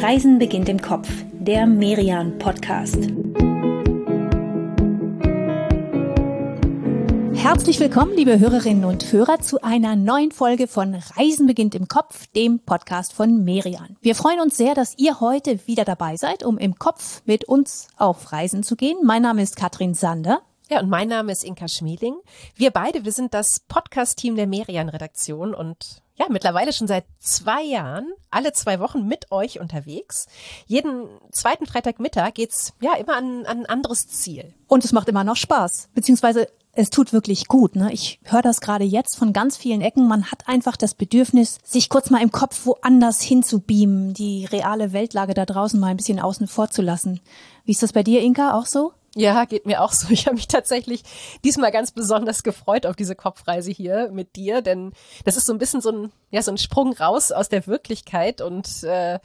Reisen beginnt im Kopf, der Merian-Podcast. Herzlich willkommen, liebe Hörerinnen und Hörer, zu einer neuen Folge von Reisen beginnt im Kopf, dem Podcast von Merian. Wir freuen uns sehr, dass ihr heute wieder dabei seid, um im Kopf mit uns auf Reisen zu gehen. Mein Name ist Katrin Sander. Ja, und mein Name ist Inka Schmeling. Wir sind das Podcast-Team der Merian-Redaktion und ja, mittlerweile schon seit 2 Jahren, alle 2 Wochen mit euch unterwegs. Jeden zweiten Freitagmittag geht's ja immer an ein anderes Ziel. Und es macht immer noch Spaß, beziehungsweise es tut wirklich gut, ne? Ich höre das gerade jetzt von ganz vielen Ecken. Man hat einfach das Bedürfnis, sich kurz mal im Kopf woanders hinzubeamen, die reale Weltlage da draußen mal ein bisschen außen vor zu lassen. Wie ist das bei dir, Inka, auch so? Ja, geht mir auch so. Ich habe mich tatsächlich diesmal ganz besonders gefreut auf diese Kopfreise hier mit dir, denn das ist so ein bisschen so ein Sprung raus aus der Wirklichkeit und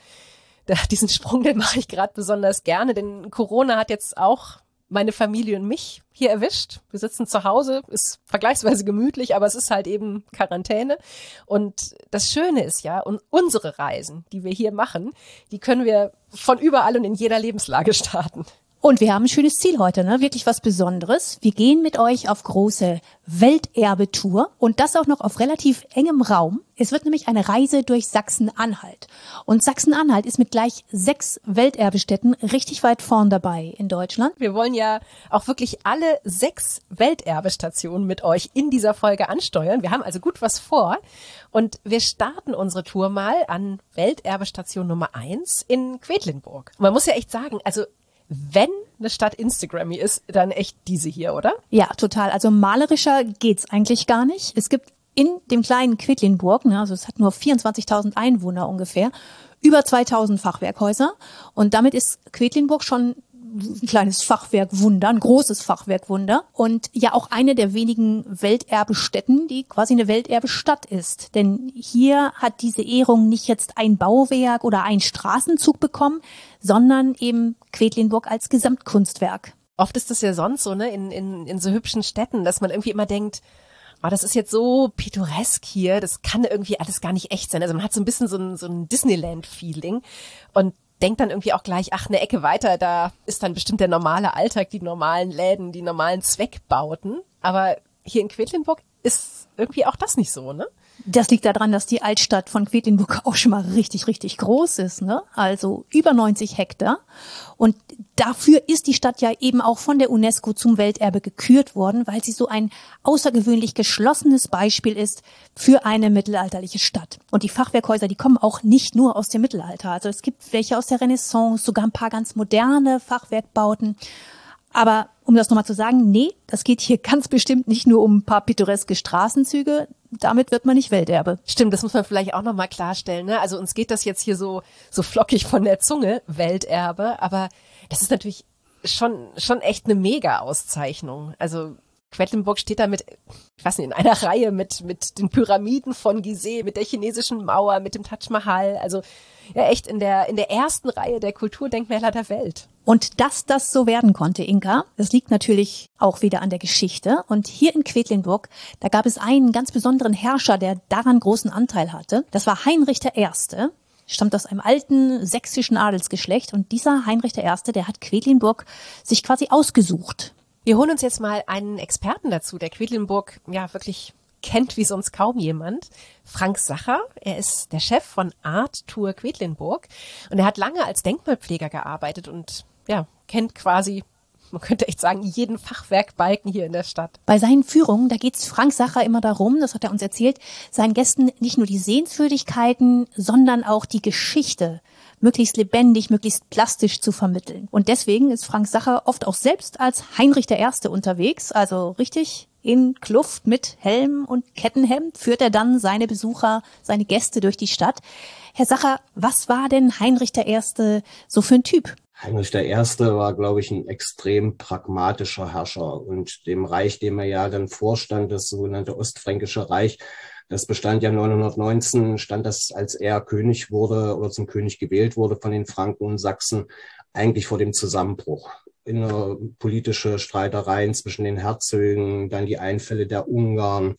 diesen Sprung, den mache ich gerade besonders gerne, denn Corona hat jetzt auch meine Familie und mich hier erwischt. Wir sitzen zu Hause, ist vergleichsweise gemütlich, aber es ist halt eben Quarantäne. Und das Schöne ist ja, und unsere Reisen, die wir hier machen, die können wir von überall und in jeder Lebenslage starten. Und wir haben ein schönes Ziel heute, ne? Wirklich was Besonderes. Wir gehen mit euch auf große Welterbe-Tour und das auch noch auf relativ engem Raum. Es wird nämlich eine Reise durch Sachsen-Anhalt. Und Sachsen-Anhalt ist mit gleich 6 Welterbestätten richtig weit vorn dabei in Deutschland. Wir wollen ja auch wirklich alle 6 Welterbestationen mit euch in dieser Folge ansteuern. Wir haben also gut was vor und wir starten unsere Tour mal an Welterbestation Nummer 1 in Quedlinburg. Und man muss ja echt sagen, also wenn eine Stadt Instagrammy ist, dann echt diese hier, oder? Ja, total. Also malerischer geht's eigentlich gar nicht. Es gibt in dem kleinen Quedlinburg, ne, also es hat nur 24.000 Einwohner ungefähr, über 2.000 Fachwerkhäuser. Und damit ist Quedlinburg schon ein kleines Fachwerkwunder, ein großes Fachwerkwunder und ja auch eine der wenigen Welterbestätten, die quasi eine Welterbestadt ist. Denn hier hat diese Ehrung nicht jetzt ein Bauwerk oder ein Straßenzug bekommen, sondern eben Quedlinburg als Gesamtkunstwerk. Oft ist das ja sonst so, ne, in so hübschen Städten, dass man irgendwie immer denkt, oh, das ist jetzt so pittoresk hier, das kann irgendwie alles gar nicht echt sein. Also man hat so ein bisschen so ein Disneyland-Feeling und denkt dann irgendwie auch gleich, ach, eine Ecke weiter, da ist dann bestimmt der normale Alltag, die normalen Läden, die normalen Zweckbauten. Aber hier in Quedlinburg ist irgendwie auch das nicht so, ne? Das liegt daran, dass die Altstadt von Quedlinburg auch schon mal richtig, richtig groß ist, ne? Also über 90 Hektar. Und dafür ist die Stadt ja eben auch von der UNESCO zum Welterbe gekürt worden, weil sie so ein außergewöhnlich geschlossenes Beispiel ist für eine mittelalterliche Stadt. Und die Fachwerkhäuser, die kommen auch nicht nur aus dem Mittelalter. Also es gibt welche aus der Renaissance, sogar ein paar ganz moderne Fachwerkbauten. Aber um das nochmal zu sagen, nee, das geht hier ganz bestimmt nicht nur um ein paar pittoreske Straßenzüge. Damit wird man nicht Welterbe. Stimmt, das muss man vielleicht auch nochmal klarstellen, ne? Also uns geht das jetzt hier so flockig von der Zunge, Welterbe, aber das ist natürlich schon echt eine Mega-Auszeichnung. Also Quedlinburg steht da ich weiß nicht, in einer Reihe mit den Pyramiden von Gizeh, mit der chinesischen Mauer, mit dem Taj Mahal. Also ja, echt in der ersten Reihe der Kulturdenkmäler der Welt. Und dass das so werden konnte, Inka, das liegt natürlich auch wieder an der Geschichte. Und hier in Quedlinburg, da gab es einen ganz besonderen Herrscher, der daran großen Anteil hatte. Das war Heinrich I., stammt aus einem alten sächsischen Adelsgeschlecht. Und dieser Heinrich I., der hat Quedlinburg sich quasi ausgesucht. Wir holen uns jetzt mal einen Experten dazu, der Quedlinburg ja wirklich kennt wie sonst kaum jemand. Frank Sacher, er ist der Chef von Art Tour Quedlinburg und er hat lange als Denkmalpfleger gearbeitet und ja, kennt quasi, man könnte echt sagen, jeden Fachwerkbalken hier in der Stadt. Bei seinen Führungen, da geht's Frank Sacher immer darum, das hat er uns erzählt, seinen Gästen nicht nur die Sehenswürdigkeiten, sondern auch die Geschichte möglichst lebendig, möglichst plastisch zu vermitteln. Und deswegen ist Frank Sacher oft auch selbst als Heinrich I. unterwegs, also richtig in Kluft mit Helm und Kettenhemd führt er dann seine Besucher, seine Gäste durch die Stadt. Herr Sacher, was war denn Heinrich I. so für ein Typ? Heinrich I. war, glaube ich, ein extrem pragmatischer Herrscher und dem Reich, dem er ja dann vorstand, das sogenannte Ostfränkische Reich, das bestand ja 919, stand das, als er König wurde oder zum König gewählt wurde von den Franken und Sachsen, eigentlich vor dem Zusammenbruch. Innerpolitische Streitereien zwischen den Herzögen, dann die Einfälle der Ungarn,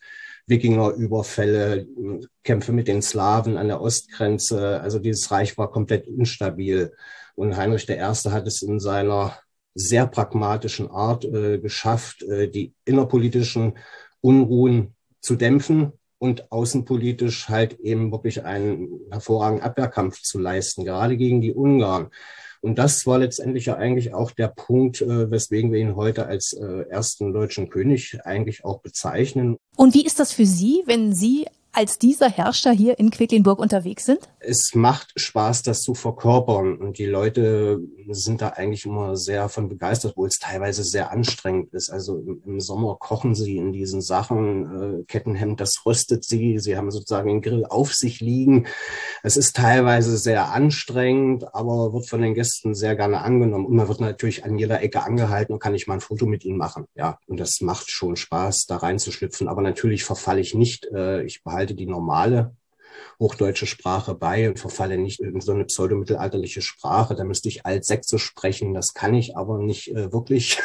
Wikingerüberfälle, Kämpfe mit den Slawen an der Ostgrenze. Also dieses Reich war komplett instabil. Und Heinrich I. hat es in seiner sehr pragmatischen Art geschafft, die innerpolitischen Unruhen zu dämpfen und außenpolitisch halt eben wirklich einen hervorragenden Abwehrkampf zu leisten, gerade gegen die Ungarn. Und das war letztendlich ja eigentlich auch der Punkt, weswegen wir ihn heute als ersten deutschen König eigentlich auch bezeichnen. Und wie ist das für Sie, wenn Sie als dieser Herrscher hier in Quedlinburg unterwegs sind? Es macht Spaß, das zu verkörpern. Und die Leute sind da eigentlich immer sehr von begeistert, obwohl es teilweise sehr anstrengend ist. Also im Sommer kochen sie in diesen Sachen, Kettenhemd, das röstet sie. Sie haben sozusagen den Grill auf sich liegen. Es ist teilweise sehr anstrengend, aber wird von den Gästen sehr gerne angenommen. Und man wird natürlich an jeder Ecke angehalten und kann ich mal ein Foto mit ihnen machen. Ja, und das macht schon Spaß, da reinzuschlüpfen. Aber natürlich verfalle ich nicht. Ich behalte die normale hochdeutsche Sprache bei und verfalle nicht in so eine pseudomittelalterliche Sprache. Da müsste ich Altsächsisch sprechen, das kann ich aber nicht wirklich.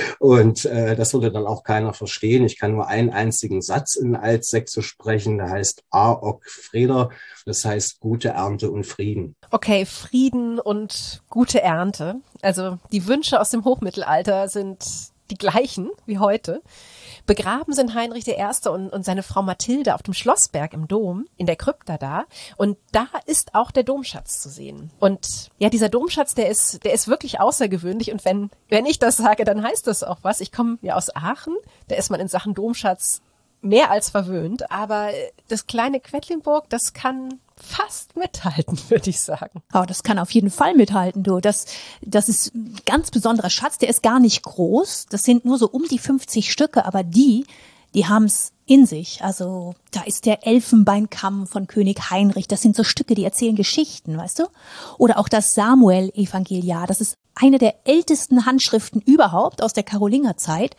Und das würde dann auch keiner verstehen. Ich kann nur einen einzigen Satz in Altsächsisch sprechen, der heißt Aok Freder, das heißt gute Ernte und Frieden. Okay, Frieden und gute Ernte. Also die Wünsche aus dem Hochmittelalter sind die gleichen wie heute. Begraben sind Heinrich I. und seine Frau Mathilde auf dem Schlossberg im Dom, in der Krypta da. Und da ist auch der Domschatz zu sehen. Und ja, dieser Domschatz, der ist wirklich außergewöhnlich. Und wenn ich das sage, dann heißt das auch was. Ich komme ja aus Aachen, da ist man in Sachen Domschatz mehr als verwöhnt. Aber das kleine Quedlinburg, das kann fast mithalten, würde ich sagen. Oh, das kann auf jeden Fall mithalten, du. Das ist ein ganz besonderer Schatz, der ist gar nicht groß. Das sind nur so um die 50 Stücke, aber die haben's in sich. Also da ist der Elfenbeinkamm von König Heinrich. Das sind so Stücke, die erzählen Geschichten, weißt du? Oder auch das Samuel-Evangeliar. Das ist eine der ältesten Handschriften überhaupt aus der Karolingerzeit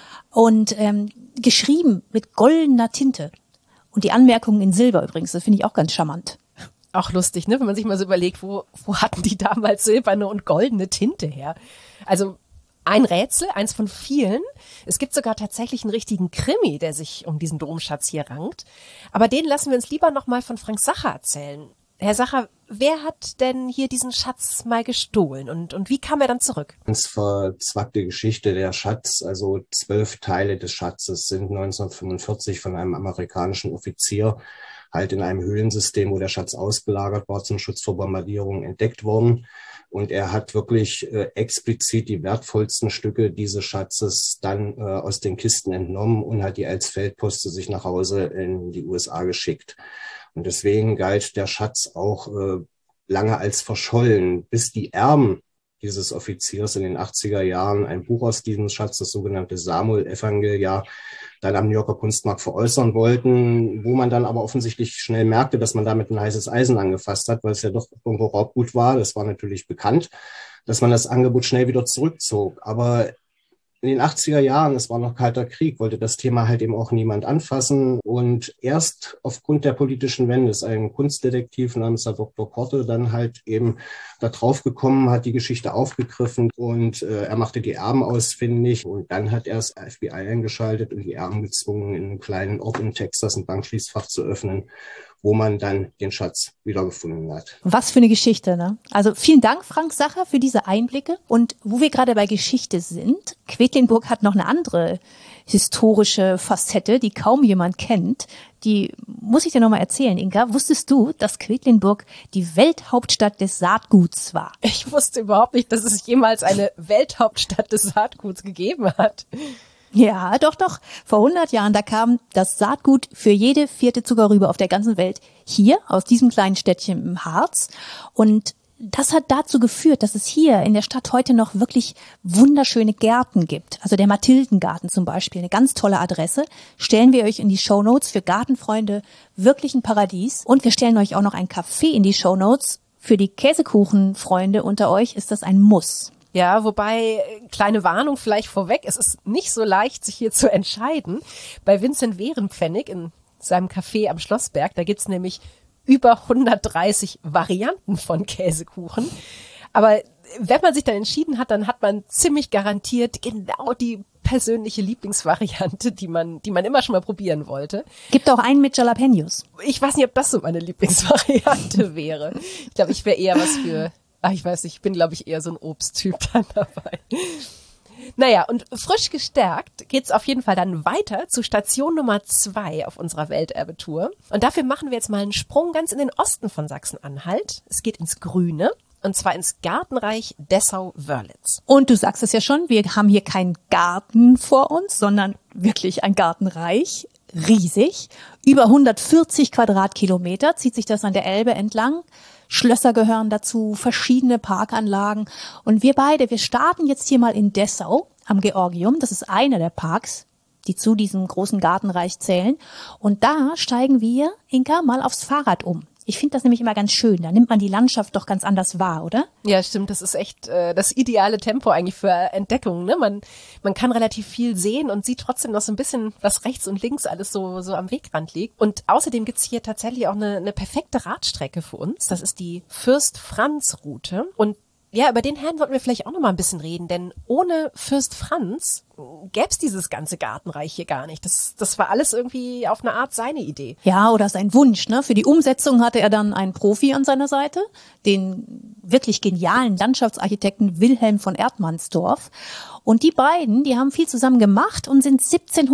und geschrieben mit goldener Tinte. Und die Anmerkungen in Silber übrigens, das finde ich auch ganz charmant. Auch lustig, ne? Wenn man sich mal so überlegt, wo hatten die damals silberne und goldene Tinte her? Also ein Rätsel, eins von vielen. Es gibt sogar tatsächlich einen richtigen Krimi, der sich um diesen Domschatz hier rankt. Aber den lassen wir uns lieber nochmal von Frank Sacher erzählen. Herr Sacher, wer hat denn hier diesen Schatz mal gestohlen und wie kam er dann zurück? Ganz verzwackte Geschichte. Der Schatz, also 12 Teile des Schatzes, sind 1945 von einem amerikanischen Offizier halt in einem Höhlensystem, wo der Schatz ausgelagert war, zum Schutz vor Bombardierungen entdeckt worden. Und er hat wirklich explizit die wertvollsten Stücke dieses Schatzes dann aus den Kisten entnommen und hat die als Feldpost zu sich nach Hause in die USA geschickt. Und deswegen galt der Schatz auch lange als verschollen, bis die Erben dieses Offiziers in den 80er Jahren ein Buch aus diesem Schatz, das sogenannte Samuel-Evangeliar, dann am New Yorker Kunstmarkt veräußern wollten, wo man dann aber offensichtlich schnell merkte, dass man damit ein heißes Eisen angefasst hat, weil es ja doch irgendwo Raubgut war. Das war natürlich bekannt, dass man das Angebot schnell wieder zurückzog. Aber in den 80er Jahren, es war noch Kalter Krieg, wollte das Thema halt eben auch niemand anfassen. Und erst aufgrund der politischen Wende ist ein Kunstdetektiv namens Dr. Korte dann halt eben da drauf gekommen, hat die Geschichte aufgegriffen und er machte die Erben ausfindig. Und dann hat er das FBI eingeschaltet und die Erben gezwungen, in einem kleinen Ort in Texas ein Bankschließfach zu öffnen, wo man dann den Schatz wiedergefunden hat. Was für eine Geschichte, ne? Also vielen Dank, Frank Sacher, für diese Einblicke. Und wo wir gerade bei Geschichte sind, Quedlinburg hat noch eine andere historische Facette, die kaum jemand kennt. Die muss ich dir nochmal erzählen, Inka. Wusstest du, dass Quedlinburg die Welthauptstadt des Saatguts war? Ich wusste überhaupt nicht, dass es jemals eine Welthauptstadt des Saatguts gegeben hat. Ja, doch. Vor 100 Jahren, da kam das Saatgut für jede 4. Zuckerrübe auf der ganzen Welt hier aus diesem kleinen Städtchen im Harz. Und das hat dazu geführt, dass es hier in der Stadt heute noch wirklich wunderschöne Gärten gibt. Also der Mathildengarten zum Beispiel, eine ganz tolle Adresse. Stellen wir euch in die Shownotes für Gartenfreunde, wirklich ein Paradies. Und wir stellen euch auch noch ein Café in die Shownotes. Für die Käsekuchenfreunde unter euch ist das ein Muss. Ja, wobei, kleine Warnung vielleicht vorweg, es ist nicht so leicht, sich hier zu entscheiden. Bei Vincent Wehrenpfennig in seinem Café am Schlossberg, da gibt's nämlich über 130 Varianten von Käsekuchen. Aber wenn man sich dann entschieden hat, dann hat man ziemlich garantiert genau die persönliche Lieblingsvariante, die man immer schon mal probieren wollte. Gibt auch einen mit Jalapenos. Ich weiß nicht, ob das so meine Lieblingsvariante wäre. Ich glaube, ich wäre eher was für, ich weiß nicht, ich bin, glaube ich, eher so ein Obsttyp dann dabei. Naja, und frisch gestärkt geht's auf jeden Fall dann weiter zu Station Nummer 2 auf unserer Welterbetour. Und dafür machen wir jetzt mal einen Sprung ganz in den Osten von Sachsen-Anhalt. Es geht ins Grüne. Und zwar ins Gartenreich Dessau-Wörlitz. Und du sagst es ja schon, wir haben hier keinen Garten vor uns, sondern wirklich ein Gartenreich. Riesig. Über 140 Quadratkilometer zieht sich das an der Elbe entlang. Schlösser gehören dazu, verschiedene Parkanlagen. Und wir starten jetzt hier mal in Dessau am Georgium. Das ist einer der Parks, die zu diesem großen Gartenreich zählen. Und da steigen wir, Inka, mal aufs Fahrrad um. Ich finde das nämlich immer ganz schön. Da nimmt man die Landschaft doch ganz anders wahr, oder? Ja, stimmt. Das ist echt das ideale Tempo eigentlich für Entdeckungen. Ne? Man kann relativ viel sehen und sieht trotzdem noch so ein bisschen, was rechts und links alles so am Wegrand liegt. Und außerdem gibt's hier tatsächlich auch eine perfekte Radstrecke für uns. Das ist die Fürst-Franz-Route. Und ja, über den Herrn wollten wir vielleicht auch noch mal ein bisschen reden, denn ohne Fürst Franz gäb's dieses ganze Gartenreich hier gar nicht. Das war alles irgendwie auf eine Art seine Idee. Ja, oder sein Wunsch, ne? Für die Umsetzung hatte er dann einen Profi an seiner Seite, den wirklich genialen Landschaftsarchitekten Wilhelm von Erdmannsdorf. Und die beiden, die haben viel zusammen gemacht und sind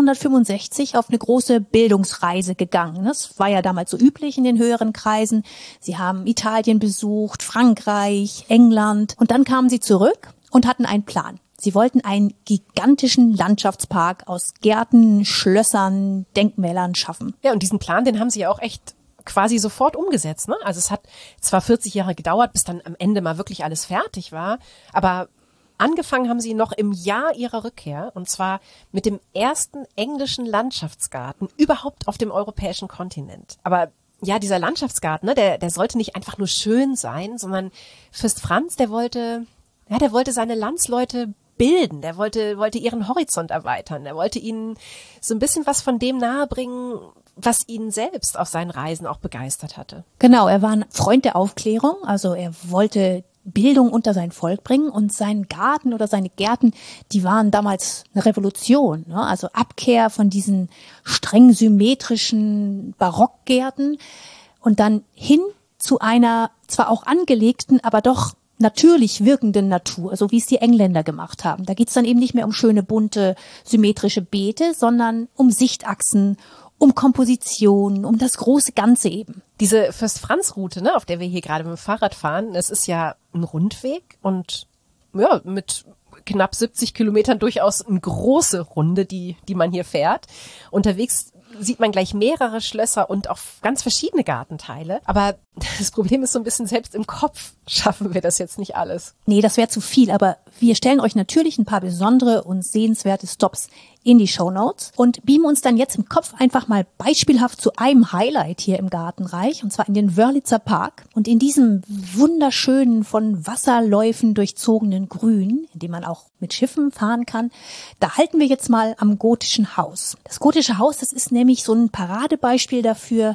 1765 auf eine große Bildungsreise gegangen. Das war ja damals so üblich in den höheren Kreisen. Sie haben Italien besucht, Frankreich, England und dann kamen sie zurück und hatten einen Plan. Sie wollten einen gigantischen Landschaftspark aus Gärten, Schlössern, Denkmälern schaffen. Ja, und diesen Plan, den haben sie ja auch echt quasi sofort umgesetzt, ne? Also es hat zwar 40 Jahre gedauert, bis dann am Ende mal wirklich alles fertig war, aber angefangen haben sie noch im Jahr ihrer Rückkehr, und zwar mit dem ersten englischen Landschaftsgarten überhaupt auf dem europäischen Kontinent. Aber ja, dieser Landschaftsgarten, ne, der sollte nicht einfach nur schön sein, sondern Fürst Franz, der wollte seine Landsleute bilden, der wollte ihren Horizont erweitern, der wollte ihnen so ein bisschen was von dem nahebringen, was ihn selbst auf seinen Reisen auch begeistert hatte. Genau, er war ein Freund der Aufklärung, also er wollte Bildung unter sein Volk bringen, und sein Garten oder seine Gärten, die waren damals eine Revolution, ne? Also Abkehr von diesen streng symmetrischen Barockgärten und dann hin zu einer zwar auch angelegten, aber doch natürlich wirkenden Natur, so wie es die Engländer gemacht haben. Da geht's dann eben nicht mehr um schöne, bunte, symmetrische Beete, sondern um Sichtachsen, um Komposition, um das große Ganze eben. Diese Fürst-Franz-Route, ne, auf der wir hier gerade mit dem Fahrrad fahren, das ist ja ein Rundweg und ja, mit knapp 70 Kilometern durchaus eine große Runde, die man hier fährt. Unterwegs sieht man gleich mehrere Schlösser und auch ganz verschiedene Gartenteile. Aber das Problem ist so ein bisschen, selbst im Kopf schaffen wir das jetzt nicht alles. Nee, das wäre zu viel, aber wir stellen euch natürlich ein paar besondere und sehenswerte Stops in die Shownotes und beamen uns dann jetzt im Kopf einfach mal beispielhaft zu einem Highlight hier im Gartenreich, und zwar in den Wörlitzer Park. Und in diesem wunderschönen, von Wasserläufen durchzogenen Grün, in dem man auch mit Schiffen fahren kann, da halten wir jetzt mal am Gotischen Haus. Das Gotische Haus, das ist nämlich so ein Paradebeispiel dafür,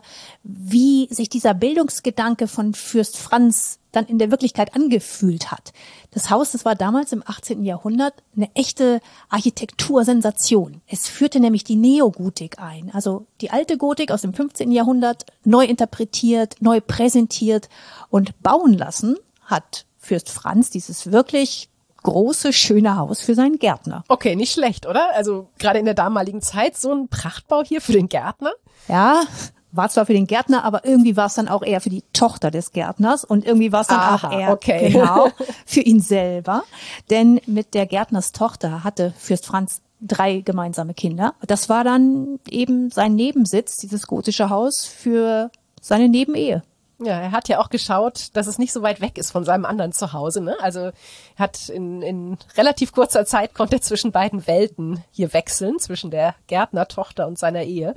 wie sich dieser Bildungsgedanke von Fürst Franz dann in der Wirklichkeit angefühlt hat. Das Haus, das war damals im 18. Jahrhundert eine echte Architektursensation. Es führte nämlich die Neogotik ein, also die alte Gotik aus dem 15. Jahrhundert, neu interpretiert, neu präsentiert und bauen lassen hat Fürst Franz dieses wirklich große, schöne Haus für seinen Gärtner. Okay, nicht schlecht, oder? Also gerade in der damaligen Zeit so ein Prachtbau hier für den Gärtner? Ja, war zwar für den Gärtner, aber irgendwie war es dann auch eher für die Tochter des Gärtners und irgendwie war es dann auch eher genau für ihn selber. Denn mit der Gärtnerstochter hatte Fürst Franz 3 gemeinsame Kinder. Das war dann eben sein Nebensitz, dieses gotische Haus, für seine Nebenehe. Ja, er hat ja auch geschaut, dass es nicht so weit weg ist von seinem anderen Zuhause, ne? Also er hat in relativ kurzer Zeit konnte er zwischen beiden Welten hier wechseln, zwischen der Gärtnertochter und seiner Ehe.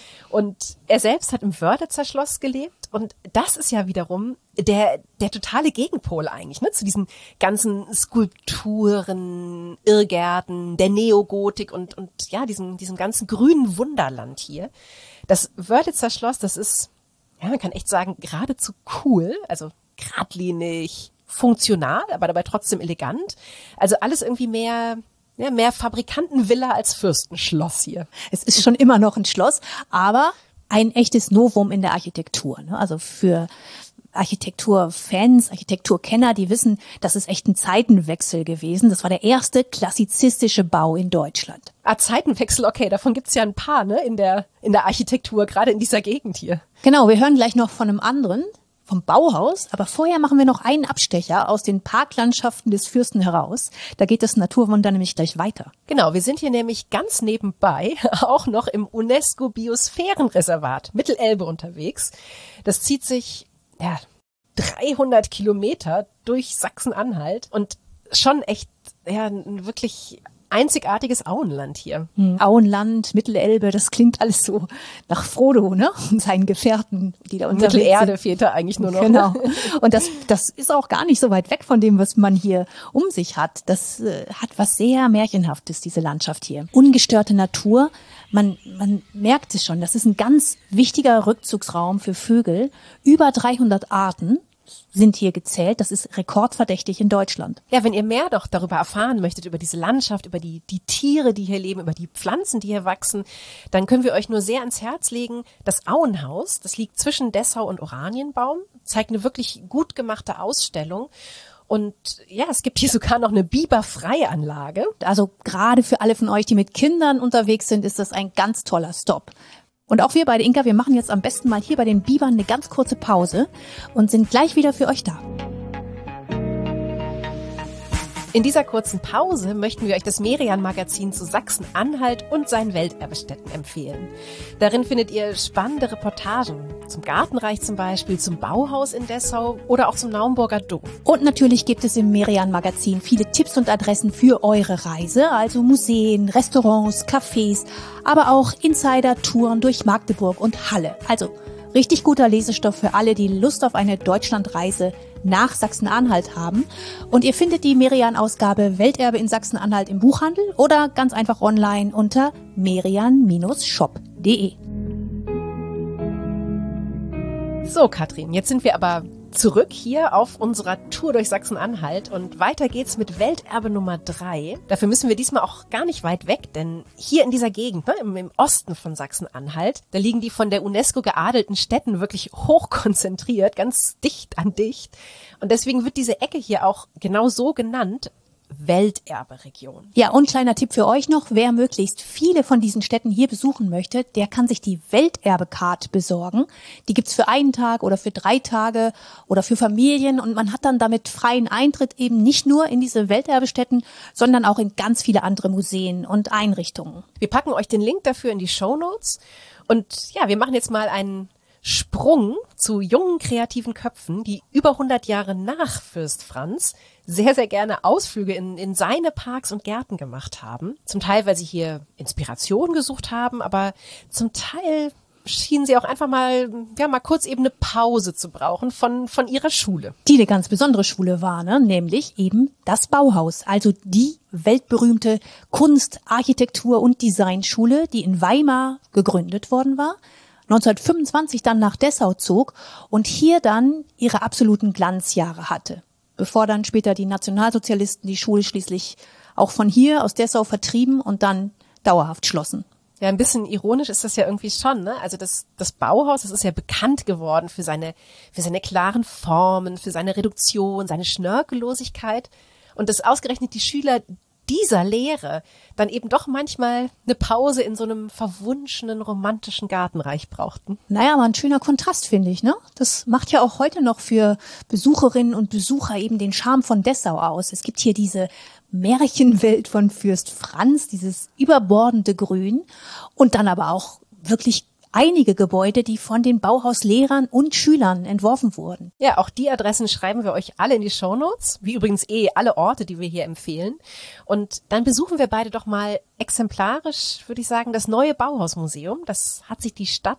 Und er selbst hat im Wörlitzer Schloss gelebt, und das ist ja wiederum der totale Gegenpol eigentlich, ne, zu diesen ganzen Skulpturen, Irrgärten, der Neogotik und ja, diesem ganzen grünen Wunderland hier. Das Wörlitzer Schloss, das ist, ja, man kann echt sagen, geradezu cool, also geradlinig, funktional, aber dabei trotzdem elegant. Also alles irgendwie mehr ja, mehr Fabrikantenvilla als Fürstenschloss hier. Es ist schon immer noch ein Schloss, aber ein echtes Novum in der Architektur. Ne? Also für Architekturfans, Architekturkenner, die wissen, das ist echt ein Zeitenwechsel gewesen. Das war der erste klassizistische Bau in Deutschland. Zeitenwechsel, okay, davon gibt's ja ein paar, ne, in der Architektur, gerade in dieser Gegend hier. Genau, wir hören gleich noch von einem anderen, vom Bauhaus, aber vorher machen wir noch einen Abstecher aus den Parklandschaften des Fürsten heraus. Da geht das Naturwunder nämlich gleich weiter. Genau, wir sind hier nämlich ganz nebenbei auch noch im UNESCO-Biosphärenreservat Mittelelbe unterwegs. Das zieht sich 300 Kilometer durch Sachsen-Anhalt und schon echt ein wirklich einzigartiges Auenland hier. Auenland, Mittelelbe, das klingt alles so nach Frodo, ne? Und seinen Gefährten, die da unterwegs sind. Mittelerde fehlt da eigentlich nur noch. Genau. Und das ist auch gar nicht so weit weg von dem, was man hier um sich hat. Das hat was sehr Märchenhaftes, diese Landschaft hier. Ungestörte Natur. Man merkt es schon, das ist ein ganz wichtiger Rückzugsraum für Vögel. Über 300 Arten sind hier gezählt. Das ist rekordverdächtig in Deutschland. Ja, wenn ihr mehr doch darüber erfahren möchtet, über diese Landschaft, über die Tiere, die hier leben, über die Pflanzen, die hier wachsen, dann können wir euch nur sehr ans Herz legen. Das Auenhaus, das liegt zwischen Dessau und Oranienbaum, zeigt eine wirklich gut gemachte Ausstellung. Und ja, es gibt hier sogar noch eine Biberfreianlage. Also gerade für alle von euch, die mit Kindern unterwegs sind, ist das ein ganz toller Stopp. Und auch wir beide, Inka, wir machen jetzt am besten mal hier bei den Bibern eine ganz kurze Pause und sind gleich wieder für euch da. In dieser kurzen Pause möchten wir euch das Merian-Magazin zu Sachsen-Anhalt und seinen Welterbestätten empfehlen. Darin findet ihr spannende Reportagen zum Gartenreich zum Beispiel, zum Bauhaus in Dessau oder auch zum Naumburger Dom. Und natürlich gibt es im Merian-Magazin viele Tipps und Adressen für eure Reise, also Museen, Restaurants, Cafés, aber auch Insider-Touren durch Magdeburg und Halle. Also richtig guter Lesestoff für alle, die Lust auf eine Deutschlandreise nach Sachsen-Anhalt haben. Und ihr findet die Merian-Ausgabe Welterbe in Sachsen-Anhalt im Buchhandel oder ganz einfach online unter merian-shop.de. So, Katrin, jetzt sind wir aber zurück hier auf unserer Tour durch Sachsen-Anhalt und weiter geht's mit Welterbe Nummer 3. Dafür müssen wir diesmal auch gar nicht weit weg, denn hier in dieser Gegend, ne, im Osten von Sachsen-Anhalt, da liegen die von der UNESCO geadelten Städten wirklich hoch konzentriert, ganz dicht an dicht. Und deswegen wird diese Ecke hier auch genau so genannt, Welterbe-Region. Ja, und kleiner Tipp für euch noch, wer möglichst viele von diesen Städten hier besuchen möchte, der kann sich die Welterbe-Card besorgen. Die gibt's für einen Tag oder für 3 Tage oder für Familien und man hat dann damit freien Eintritt eben nicht nur in diese Welterbestätten, sondern auch in ganz viele andere Museen und Einrichtungen. Wir packen euch den Link dafür in die Shownotes und ja, wir machen jetzt mal einen Sprung zu jungen, kreativen Köpfen, die über 100 Jahre nach Fürst Franz sehr, sehr gerne Ausflüge in seine Parks und Gärten gemacht haben. Zum Teil, weil sie hier Inspiration gesucht haben, aber zum Teil schienen sie auch einfach mal kurz eben eine Pause zu brauchen von ihrer Schule. Die eine ganz besondere Schule war, ne? Nämlich eben das Bauhaus, also die weltberühmte Kunst-, Architektur- und Designschule, die in Weimar gegründet worden war, 1925 dann nach Dessau zog und hier dann ihre absoluten Glanzjahre hatte, bevor dann später die Nationalsozialisten die Schule schließlich auch von hier aus Dessau vertrieben und dann dauerhaft schlossen. Ja, ein bisschen ironisch ist das ja irgendwie schon, ne? Also das Bauhaus, das ist ja bekannt geworden für seine klaren Formen, für seine Reduktion, seine Schnörkellosigkeit und dass ausgerechnet die Schüler dieser Lehre dann eben doch manchmal eine Pause in so einem verwunschenen, romantischen Gartenreich brauchten. Naja, aber ein schöner Kontrast, finde ich, ne? Das macht ja auch heute noch für Besucherinnen und Besucher eben den Charme von Dessau aus. Es gibt hier diese Märchenwelt von Fürst Franz, dieses überbordende Grün und dann aber auch wirklich einige Gebäude, die von den Bauhauslehrern und Schülern entworfen wurden. Ja, auch die Adressen schreiben wir euch alle in die Shownotes, wie übrigens alle Orte, die wir hier empfehlen. Und dann besuchen wir beide doch mal exemplarisch, würde ich sagen, das neue Bauhausmuseum. Das hat sich die Stadt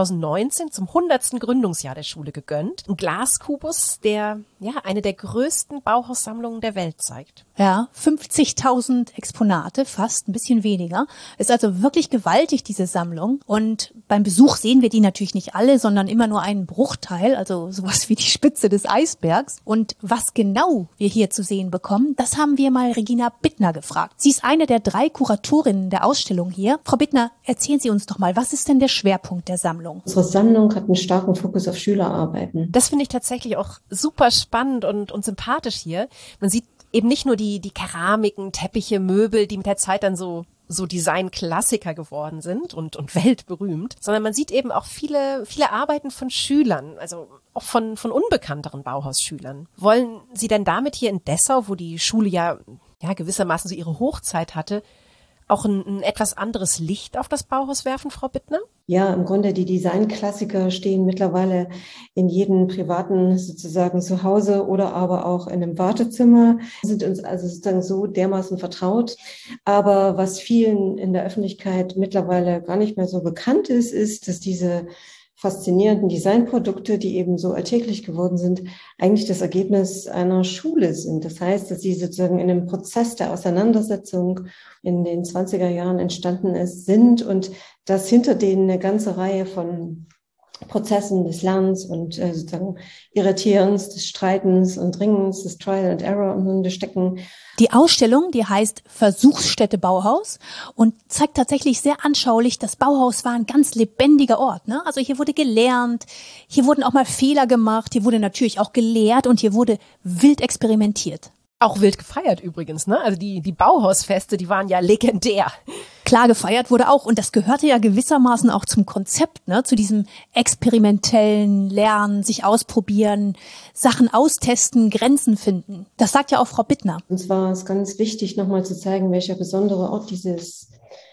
2019 zum 100. Gründungsjahr der Schule gegönnt. Ein Glaskubus, der eine der größten Bauhaussammlungen der Welt zeigt. Ja, 50.000 Exponate, fast ein bisschen weniger. Ist also wirklich gewaltig, diese Sammlung. Und beim Besuch sehen wir die natürlich nicht alle, sondern immer nur einen Bruchteil, also sowas wie die Spitze des Eisbergs. Und was genau wir hier zu sehen bekommen, das haben wir mal Regina Bittner gefragt. Sie ist eine der 3 Kuratorinnen der Ausstellung hier. Frau Bittner, erzählen Sie uns doch mal, was ist denn der Schwerpunkt der Sammlung? Unsere Sammlung hat einen starken Fokus auf Schülerarbeiten. Das finde ich tatsächlich auch super spannend und sympathisch hier. Man sieht eben nicht nur die Keramiken, Teppiche, Möbel, die mit der Zeit dann so Design-Klassiker geworden sind und weltberühmt, sondern man sieht eben auch viele Arbeiten von Schülern, also auch von unbekannteren Bauhausschülern. Wollen Sie denn damit hier in Dessau, wo die Schule ja gewissermaßen so ihre Hochzeit hatte, auch ein etwas anderes Licht auf das Bauhaus werfen, Frau Bittner? Ja, im Grunde die Designklassiker stehen mittlerweile in jedem privaten sozusagen Zuhause oder aber auch in einem Wartezimmer, sind uns also sozusagen so dermaßen vertraut. Aber was vielen in der Öffentlichkeit mittlerweile gar nicht mehr so bekannt ist, dass diese faszinierenden Designprodukte, die eben so alltäglich geworden sind, eigentlich das Ergebnis einer Schule sind. Das heißt, dass sie sozusagen in einem Prozess der Auseinandersetzung in den 20er Jahren entstanden sind und dass hinter denen eine ganze Reihe von Prozessen des Lernens und sozusagen Irritierens, des Streitens und Ringens, des Trial and Error im Grunde stecken. Die Ausstellung, die heißt Versuchsstätte Bauhaus und zeigt tatsächlich sehr anschaulich, das Bauhaus war ein ganz lebendiger Ort, ne? Also hier wurde gelernt, hier wurden auch mal Fehler gemacht, hier wurde natürlich auch gelehrt und hier wurde wild experimentiert. Auch wild gefeiert übrigens, ne? Also die Bauhausfeste, die waren ja legendär. Klar, gefeiert wurde auch und das gehörte ja gewissermaßen auch zum Konzept, ne? Zu diesem experimentellen Lernen, sich ausprobieren, Sachen austesten, Grenzen finden. Das sagt ja auch Frau Bittner. Und zwar ist ganz wichtig, nochmal zu zeigen, welcher besondere Ort dieses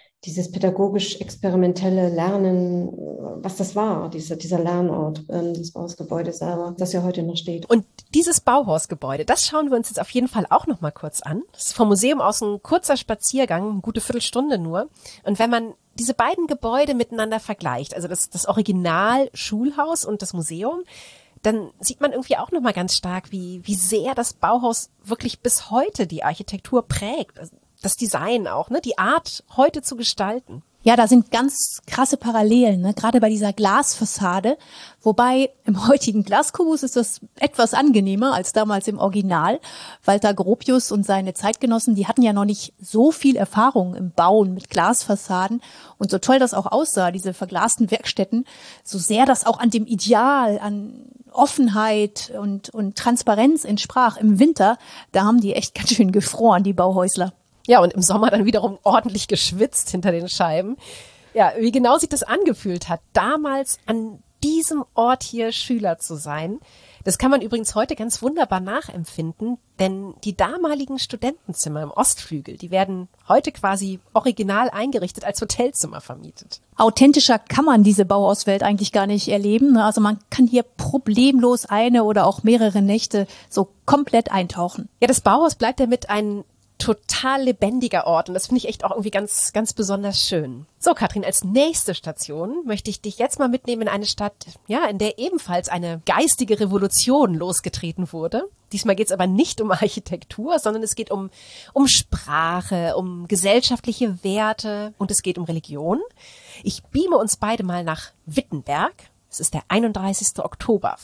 pädagogisch-experimentelle Lernen, was das war, dieser Lernort des Bauhausgebäudes selber, das ja heute noch steht. Und dieses Bauhausgebäude, das schauen wir uns jetzt auf jeden Fall auch noch mal kurz an. Das ist vom Museum aus ein kurzer Spaziergang, eine gute Viertelstunde nur. Und wenn man diese beiden Gebäude miteinander vergleicht, also das Original Schulhaus und das Museum, dann sieht man irgendwie auch noch mal ganz stark, wie sehr das Bauhaus wirklich bis heute die Architektur prägt. Also das Design auch, ne? Die Art, heute zu gestalten. Ja, da sind ganz krasse Parallelen, ne? Gerade bei dieser Glasfassade. Wobei im heutigen Glaskubus ist das etwas angenehmer als damals im Original. Walter Gropius und seine Zeitgenossen, die hatten ja noch nicht so viel Erfahrung im Bauen mit Glasfassaden. Und so toll das auch aussah, diese verglasten Werkstätten, so sehr das auch an dem Ideal, an Offenheit und Transparenz entsprach im Winter, da haben die echt ganz schön gefroren, die Bauhäusler. Ja, und im Sommer dann wiederum ordentlich geschwitzt hinter den Scheiben. Ja, wie genau sich das angefühlt hat, damals an diesem Ort hier Schüler zu sein, das kann man übrigens heute ganz wunderbar nachempfinden, denn die damaligen Studentenzimmer im Ostflügel, die werden heute quasi original eingerichtet als Hotelzimmer vermietet. Authentischer kann man diese Bauhauswelt eigentlich gar nicht erleben. Also man kann hier problemlos eine oder auch mehrere Nächte so komplett eintauchen. Ja, das Bauhaus bleibt damit ein total lebendiger Ort und das finde ich echt auch irgendwie ganz, ganz besonders schön. So, Katrin, als nächste Station möchte ich dich jetzt mal mitnehmen in eine Stadt, ja, in der ebenfalls eine geistige Revolution losgetreten wurde. Diesmal geht es aber nicht um Architektur, sondern es geht um Sprache, um gesellschaftliche Werte und es geht um Religion. Ich beame uns beide mal nach Wittenberg. Es ist der 31. Oktober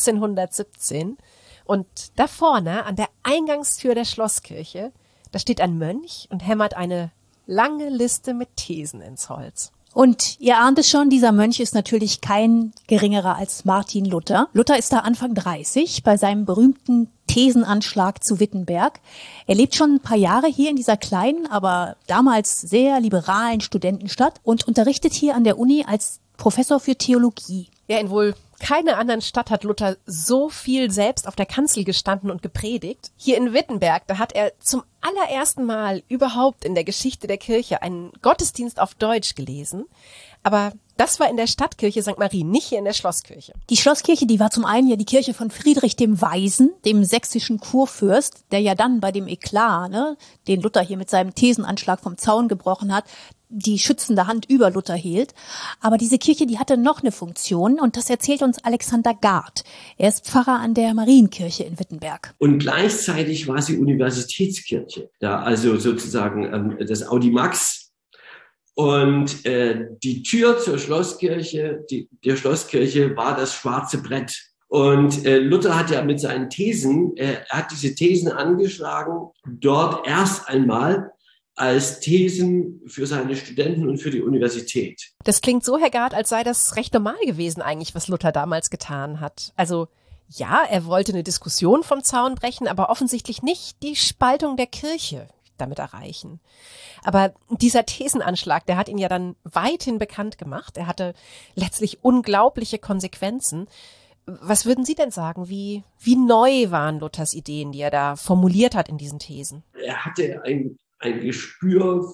1517 und da vorne an der Eingangstür der Schlosskirche, da steht ein Mönch und hämmert eine lange Liste mit Thesen ins Holz. Und ihr ahnt es schon, dieser Mönch ist natürlich kein geringerer als Martin Luther. Luther ist da Anfang 30 bei seinem berühmten Thesenanschlag zu Wittenberg. Er lebt schon ein paar Jahre hier in dieser kleinen, aber damals sehr liberalen Studentenstadt und unterrichtet hier an der Uni als Professor für Theologie. Ja, in wohl keiner anderen Stadt hat Luther so viel selbst auf der Kanzel gestanden und gepredigt. Hier in Wittenberg, da hat er zum allerersten Mal überhaupt in der Geschichte der Kirche einen Gottesdienst auf Deutsch gelesen. Aber Das war in der Stadtkirche St. Marien, nicht hier in der Schlosskirche. Die Schlosskirche, die war zum einen ja die Kirche von Friedrich dem Weisen, dem sächsischen Kurfürst, der ja dann bei dem Eklat, den Luther hier mit seinem Thesenanschlag vom Zaun gebrochen hat, die schützende Hand über Luther hielt. Aber diese Kirche, die hatte noch eine Funktion und das erzählt uns Alexander Gard. Er ist Pfarrer an der Marienkirche in Wittenberg. Und gleichzeitig war sie Universitätskirche, da also sozusagen das Audimax. Und die Tür zur Schlosskirche, der Schlosskirche war das schwarze Brett. Und Luther hat ja mit seinen Thesen, er hat diese Thesen angeschlagen, dort erst einmal als Thesen für seine Studenten und für die Universität. Das klingt so, Herr Gard, als sei das recht normal gewesen eigentlich, was Luther damals getan hat. Also ja, er wollte eine Diskussion vom Zaun brechen, aber offensichtlich nicht die Spaltung der Kirche damit erreichen. Aber dieser Thesenanschlag, der hat ihn ja dann weithin bekannt gemacht. Er hatte letztlich unglaubliche Konsequenzen. Was würden Sie denn sagen? Wie neu waren Luthers Ideen, die er da formuliert hat in diesen Thesen? Er hatte ein Gespür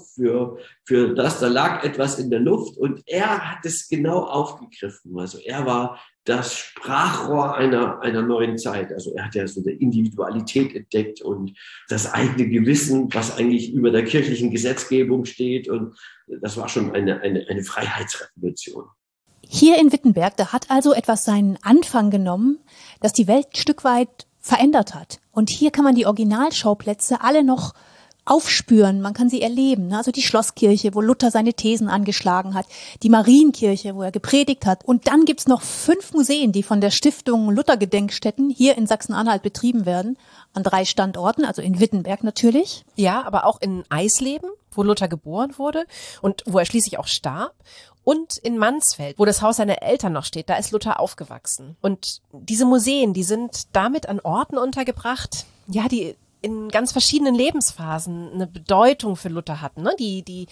für das, da lag etwas in der Luft und er hat es genau aufgegriffen. Also er war das Sprachrohr einer neuen Zeit. Also er hat ja so eine Individualität entdeckt und das eigene Gewissen, was eigentlich über der kirchlichen Gesetzgebung steht. Und das war schon eine Freiheitsrevolution. Hier in Wittenberg, da hat also etwas seinen Anfang genommen, das die Welt ein Stück weit verändert hat. Und hier kann man die Originalschauplätze alle noch aufspüren, man kann sie erleben. Also die Schlosskirche, wo Luther seine Thesen angeschlagen hat, die Marienkirche, wo er gepredigt hat. Und dann gibt's noch 5 Museen, die von der Stiftung Luther-Gedenkstätten hier in Sachsen-Anhalt betrieben werden, an 3 Standorten, also in Wittenberg natürlich. Ja, aber auch in Eisleben, wo Luther geboren wurde und wo er schließlich auch starb. Und in Mansfeld, wo das Haus seiner Eltern noch steht, da ist Luther aufgewachsen. Und diese Museen, die sind damit an Orten untergebracht, ja, die in ganz verschiedenen Lebensphasen eine Bedeutung für Luther hatten, ne? Die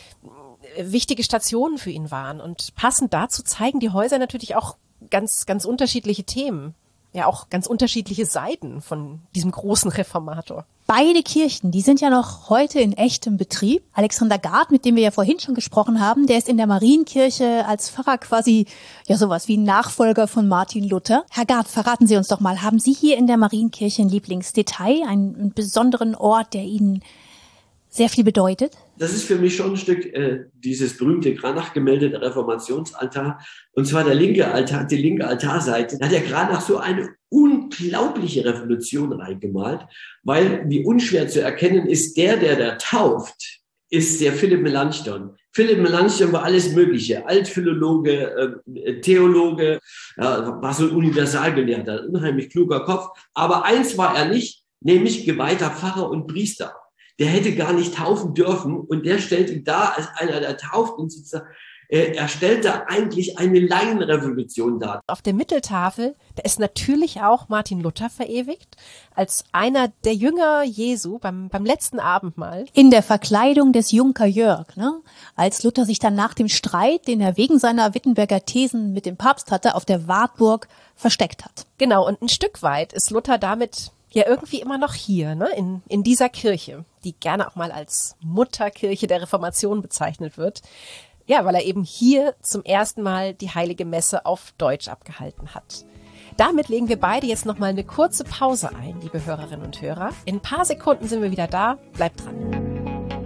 wichtige Stationen für ihn waren. Und passend dazu zeigen die Häuser natürlich auch ganz, ganz unterschiedliche Themen. Ja, auch ganz unterschiedliche Seiten von diesem großen Reformator. Beide Kirchen, die sind ja noch heute in echtem Betrieb. Alexander Gard, mit dem wir ja vorhin schon gesprochen haben, der ist in der Marienkirche als Pfarrer quasi ja sowas wie ein Nachfolger von Martin Luther. Herr Gard, verraten Sie uns doch mal, haben Sie hier in der Marienkirche ein Lieblingsdetail, einen besonderen Ort, der Ihnen sehr viel bedeutet? Das ist für mich schon ein Stück dieses berühmte Cranach-Gemälde, der Reformationsaltar. Und zwar der linke Altar, die linke Altarseite. Da hat der Cranach so eine unglaubliche Revolution reingemalt, weil, wie unschwer zu erkennen ist, der tauft, ist der Philipp Melanchthon. Philipp Melanchthon war alles Mögliche. Altphilologe, Theologe, war so ein Universalgelehrter, ein unheimlich kluger Kopf. Aber eins war er nicht, nämlich geweihter Pfarrer und Priester. Der hätte gar nicht taufen dürfen und der stellt ihn da als einer, der tauft und sozusagen, er stellt da eigentlich eine Laienrevolution dar. Auf der Mitteltafel, da ist natürlich auch Martin Luther verewigt, als einer der Jünger Jesu beim letzten Abendmahl. In der Verkleidung des Junker Jörg, ne? Als Luther sich dann nach dem Streit, den er wegen seiner Wittenberger Thesen mit dem Papst hatte, auf der Wartburg versteckt hat. Genau, und ein Stück weit ist Luther damit ja irgendwie immer noch hier, ne? In dieser Kirche, die gerne auch mal als Mutterkirche der Reformation bezeichnet wird. Ja, weil er eben hier zum ersten Mal die Heilige Messe auf Deutsch abgehalten hat. Damit legen wir beide jetzt nochmal eine kurze Pause ein, liebe Hörerinnen und Hörer. In ein paar Sekunden sind wir wieder da. Bleibt dran.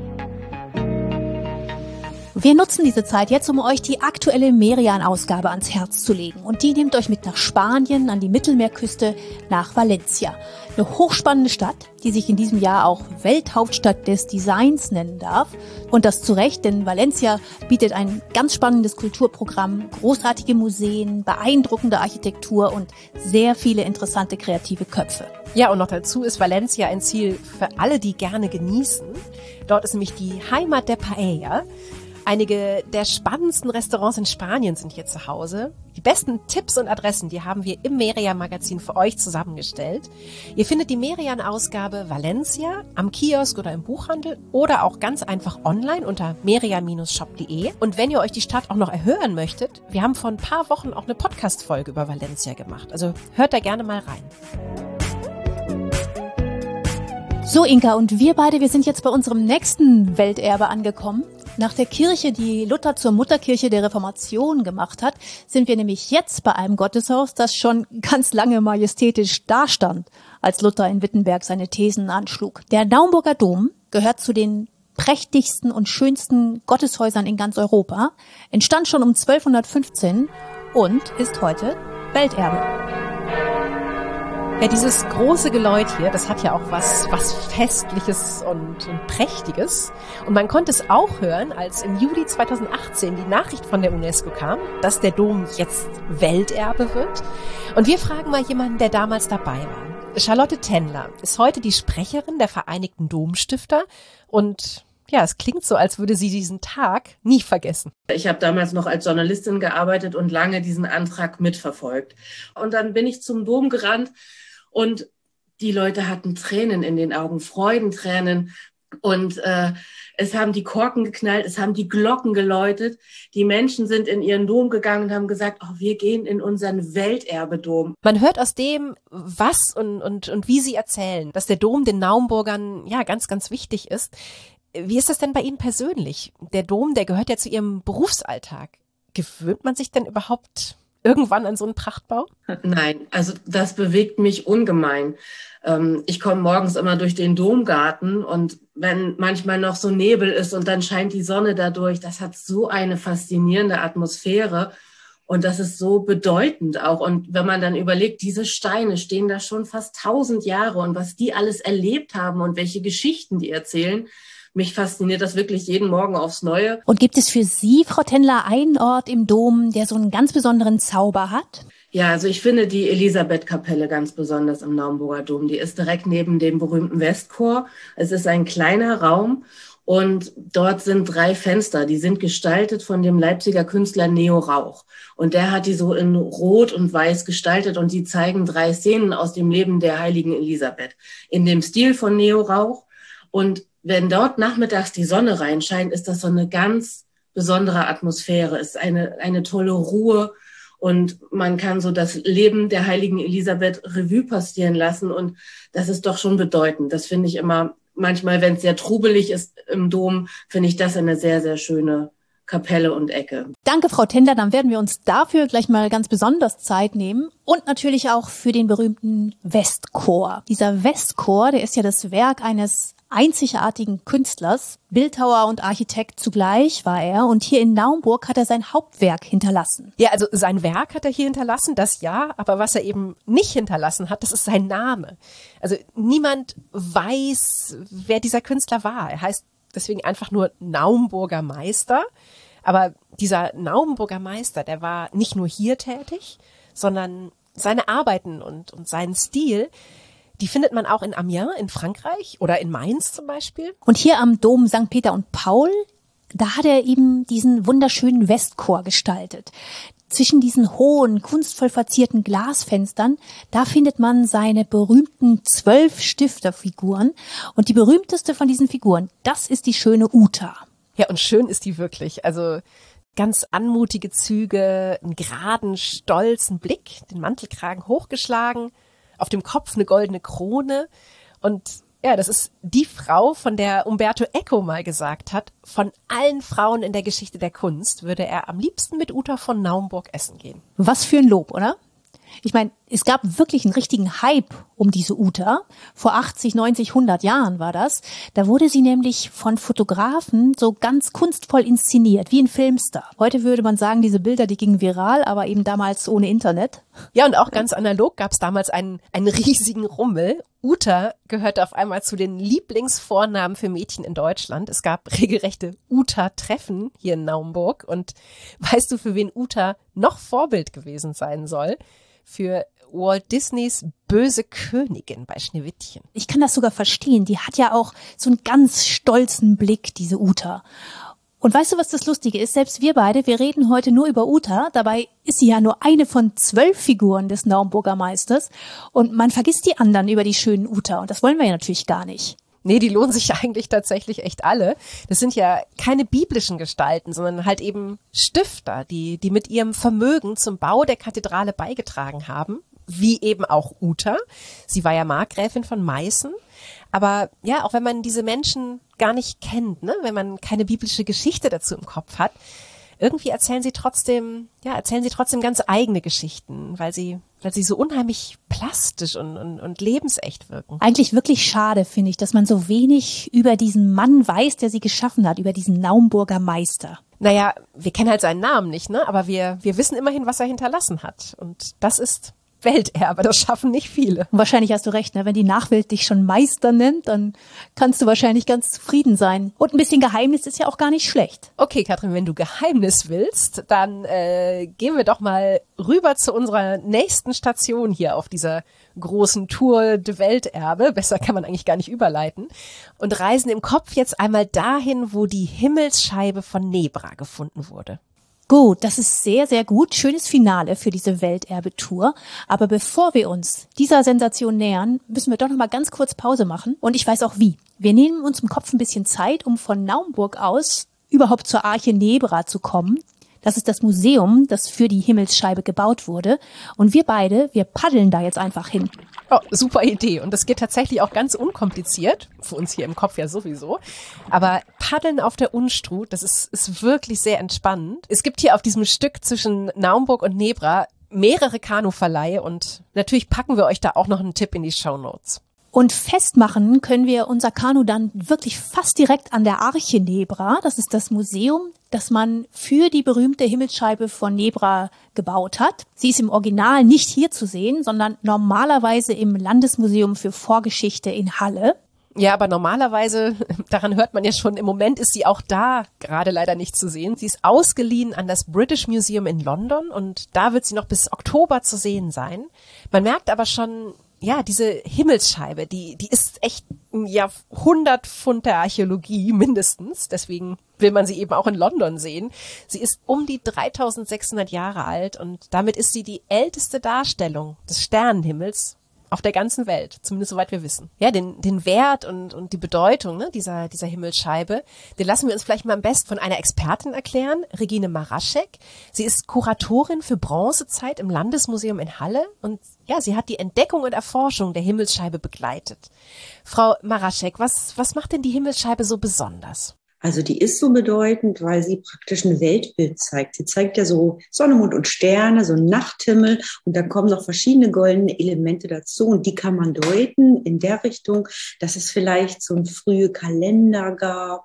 Wir nutzen diese Zeit jetzt, um euch die aktuelle Merian-Ausgabe ans Herz zu legen. Und die nimmt euch mit nach Spanien, an die Mittelmeerküste, nach Valencia. Eine hochspannende Stadt, die sich in diesem Jahr auch Welthauptstadt des Designs nennen darf. Und das zu Recht, denn Valencia bietet ein ganz spannendes Kulturprogramm, großartige Museen, beeindruckende Architektur und sehr viele interessante kreative Köpfe. Ja, und noch dazu ist Valencia ein Ziel für alle, die gerne genießen. Dort ist nämlich die Heimat der Paella. Einige der spannendsten Restaurants in Spanien sind hier zu Hause. Die besten Tipps und Adressen, die haben wir im Merian-Magazin für euch zusammengestellt. Ihr findet die Merian-Ausgabe Valencia am Kiosk oder im Buchhandel oder auch ganz einfach online unter merian-shop.de. Und wenn ihr euch die Stadt auch noch erhören möchtet, wir haben vor ein paar Wochen auch eine Podcast-Folge über Valencia gemacht. Also hört da gerne mal rein. So, Inka, und wir beide, wir sind jetzt bei unserem nächsten Welterbe angekommen. Nach der Kirche, die Luther zur Mutterkirche der Reformation gemacht hat, sind wir nämlich jetzt bei einem Gotteshaus, das schon ganz lange majestätisch dastand, als Luther in Wittenberg seine Thesen anschlug. Der Naumburger Dom gehört zu den prächtigsten und schönsten Gotteshäusern in ganz Europa, entstand schon um 1215 und ist heute Welterbe. Ja, dieses große Geläut hier, das hat ja auch was Festliches und Prächtiges. Und man konnte es auch hören, als im Juli 2018 die Nachricht von der UNESCO kam, dass der Dom jetzt Welterbe wird. Und wir fragen mal jemanden, der damals dabei war. Charlotte Tendler ist heute die Sprecherin der Vereinigten Domstifter und ja, es klingt so, als würde sie diesen Tag nie vergessen. Ich habe damals noch als Journalistin gearbeitet und lange diesen Antrag mitverfolgt. Und dann bin ich zum Dom gerannt und die Leute hatten Tränen in den Augen, Freudentränen. Und es haben die Korken geknallt, es haben die Glocken geläutet. Die Menschen sind in ihren Dom gegangen und haben gesagt, oh, wir gehen in unseren Welterbedom. Man hört aus dem, was und wie sie erzählen, dass der Dom den Naumburgern ja ganz, ganz wichtig ist. Wie ist das denn bei Ihnen persönlich? Der Dom, der gehört ja zu Ihrem Berufsalltag. Gewöhnt man sich denn überhaupt irgendwann an so einen Prachtbau? Nein, also das bewegt mich ungemein. Ich komme morgens immer durch den Domgarten und wenn manchmal noch so Nebel ist und dann scheint die Sonne dadurch, das hat so eine faszinierende Atmosphäre und das ist so bedeutend auch. Und wenn man dann überlegt, diese Steine stehen da schon fast 1000 Jahre und was die alles erlebt haben und welche Geschichten die erzählen, mich fasziniert das wirklich jeden Morgen aufs Neue. Und gibt es für Sie, Frau Tendler, einen Ort im Dom, der so einen ganz besonderen Zauber hat? Ja, also ich finde die Elisabethkapelle ganz besonders im Naumburger Dom. Die ist direkt neben dem berühmten Westchor. Es ist ein kleiner Raum und dort sind 3 Fenster. Die sind gestaltet von dem Leipziger Künstler Neo Rauch. Und der hat die so in Rot und Weiß gestaltet und die zeigen 3 Szenen aus dem Leben der heiligen Elisabeth in dem Stil von Neo Rauch. Und wenn dort nachmittags die Sonne reinscheint, ist das so eine ganz besondere Atmosphäre. Es ist eine tolle Ruhe und man kann so das Leben der heiligen Elisabeth Revue passieren lassen und das ist doch schon bedeutend. Das finde ich immer, manchmal, wenn es sehr trubelig ist im Dom, finde ich das eine sehr, sehr schöne Kapelle und Ecke. Danke, Frau Tendler. Dann werden wir uns dafür gleich mal ganz besonders Zeit nehmen und natürlich auch für den berühmten Westchor. Dieser Westchor, der ist ja das Werk eines einzigartigen Künstlers, Bildhauer und Architekt zugleich war er und hier in Naumburg hat er sein Hauptwerk hinterlassen. Ja, also sein Werk hat er hier hinterlassen, das ja, aber was er eben nicht hinterlassen hat, das ist sein Name. Also niemand weiß, wer dieser Künstler war. Er heißt deswegen einfach nur Naumburger Meister, aber dieser Naumburger Meister, der war nicht nur hier tätig, sondern seine Arbeiten und seinen Stil, die findet man auch in Amiens in Frankreich oder in Mainz zum Beispiel. Und hier am Dom St. Peter und Paul, da hat er eben diesen wunderschönen Westchor gestaltet. Zwischen diesen hohen, kunstvoll verzierten Glasfenstern, da findet man seine berühmten 12 Stifterfiguren. Und die berühmteste von diesen Figuren, das ist die schöne Uta. Ja, und schön ist die wirklich. Also ganz anmutige Züge, einen geraden, stolzen Blick, den Mantelkragen hochgeschlagen, auf dem Kopf eine goldene Krone und ja, das ist die Frau, von der Umberto Eco mal gesagt hat, von allen Frauen in der Geschichte der Kunst würde er am liebsten mit Uta von Naumburg essen gehen. Was für ein Lob, oder? Ich meine, es gab wirklich einen richtigen Hype um diese Uta. Vor 80, 90, 100 Jahren war das. Da wurde sie nämlich von Fotografen so ganz kunstvoll inszeniert, wie ein Filmstar. Heute würde man sagen, diese Bilder, die gingen viral, aber eben damals ohne Internet. Ja, und auch ganz analog gab es damals einen riesigen Rummel. Uta gehörte auf einmal zu den Lieblingsvornamen für Mädchen in Deutschland. Es gab regelrechte Uta-Treffen hier in Naumburg. Und weißt du, für wen Uta noch Vorbild gewesen sein soll? Für Walt Disneys böse Königin bei Schneewittchen. Ich kann das sogar verstehen. Die hat ja auch so einen ganz stolzen Blick, diese Uta. Und weißt du, was das Lustige ist? Selbst wir beide, wir reden heute nur über Uta. Dabei ist sie ja nur eine von 12 Figuren des Naumburger Meisters. Und man vergisst die anderen über die schönen Uta. Und das wollen wir ja natürlich gar nicht. Nee, die lohnen sich eigentlich tatsächlich echt alle. Das sind ja keine biblischen Gestalten, sondern halt eben Stifter, die mit ihrem Vermögen zum Bau der Kathedrale beigetragen haben. Wie eben auch Uta. Sie war ja Markgräfin von Meißen. Aber ja, auch wenn man diese Menschen gar nicht kennt, ne? Wenn man keine biblische Geschichte dazu im Kopf hat, irgendwie erzählen sie trotzdem ganz eigene Geschichten, weil sie so unheimlich plastisch und lebensecht wirken. Eigentlich wirklich schade, finde ich, dass man so wenig über diesen Mann weiß, der sie geschaffen hat, über diesen Naumburger Meister. Naja, wir kennen halt seinen Namen nicht, ne? Aber wir wissen immerhin, was er hinterlassen hat. Und das ist Welterbe, das schaffen nicht viele. Und wahrscheinlich hast du recht, ne? Wenn die Nachwelt dich schon Meister nennt, dann kannst du wahrscheinlich ganz zufrieden sein. Und ein bisschen Geheimnis ist ja auch gar nicht schlecht. Okay, Katrin, wenn du Geheimnis willst, dann gehen wir doch mal rüber zu unserer nächsten Station hier auf dieser großen Tour de Welterbe. Besser kann man eigentlich gar nicht überleiten. Und reisen im Kopf jetzt einmal dahin, wo die Himmelsscheibe von Nebra gefunden wurde. Gut, das ist sehr, sehr gut. Schönes Finale für diese Welterbe-Tour. Aber bevor wir uns dieser Sensation nähern, müssen wir doch noch mal ganz kurz Pause machen. Und ich weiß auch wie. Wir nehmen uns im Kopf ein bisschen Zeit, um von Naumburg aus überhaupt zur Arche Nebra zu kommen. Das ist das Museum, das für die Himmelsscheibe gebaut wurde. Und wir paddeln da jetzt einfach hin. Oh, super Idee. Und das geht tatsächlich auch ganz unkompliziert. Für uns hier im Kopf ja sowieso. Aber Paddeln auf der Unstrut, das ist wirklich sehr entspannend. Es gibt hier auf diesem Stück zwischen Naumburg und Nebra mehrere Kanuverleihe und natürlich packen wir euch da auch noch einen Tipp in die Shownotes. Und festmachen können wir unser Kanu dann wirklich fast direkt an der Arche Nebra. Das ist das Museum, das man für die berühmte Himmelsscheibe von Nebra gebaut hat. Sie ist im Original nicht hier zu sehen, sondern normalerweise im Landesmuseum für Vorgeschichte in Halle. Ja, aber normalerweise, daran hört man ja schon, im Moment ist sie auch da gerade leider nicht zu sehen. Sie ist ausgeliehen an das British Museum in London und da wird sie noch bis Oktober zu sehen sein. Man merkt aber schon, ja, diese Himmelsscheibe, die ist echt ein Jahrhundert Pfund der Archäologie mindestens. Deswegen will man sie eben auch in London sehen. Sie ist um die 3600 Jahre alt und damit ist sie die älteste Darstellung des Sternenhimmels auf der ganzen Welt, zumindest soweit wir wissen. Ja, den Wert und die Bedeutung, ne, dieser Himmelsscheibe, den lassen wir uns vielleicht mal am besten von einer Expertin erklären, Regine Maraschek. Sie ist Kuratorin für Bronzezeit im Landesmuseum in Halle und ja, sie hat die Entdeckung und Erforschung der Himmelsscheibe begleitet. Frau Maraschek, was macht denn die Himmelsscheibe so besonders? Also die ist so bedeutend, weil sie praktisch ein Weltbild zeigt. Sie zeigt ja so Sonne, Mond und Sterne, so einen Nachthimmel und dann kommen noch verschiedene goldene Elemente dazu und die kann man deuten in der Richtung, dass es vielleicht so einen frühen Kalender gab